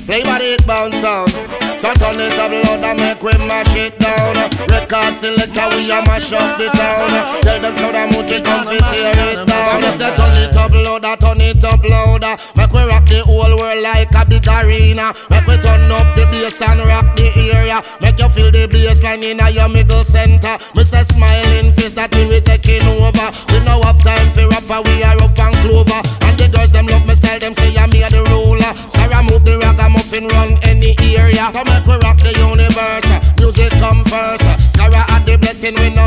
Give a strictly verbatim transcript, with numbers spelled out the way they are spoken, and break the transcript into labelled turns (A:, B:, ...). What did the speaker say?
A: Play body it bounce sound. So turn it up loud and make we mash it down. Record selector, we a mash up the town. Tell them so that Moochie come fi tear it down. I say turn it up louder, turn it up louder. Make we rock the whole world like a big arena. Make we turn up the bass and rock the area. Make you feel the bass line in your middle center. Me say smiling face, that mean we taking over. We now have time for rap, for we are up and clover. And the girls them love me style, them say I'm here the ruler. Sarah move the ragamuffin run any area. Come make we rock the universe. Music come first. Sarah had the blessing, we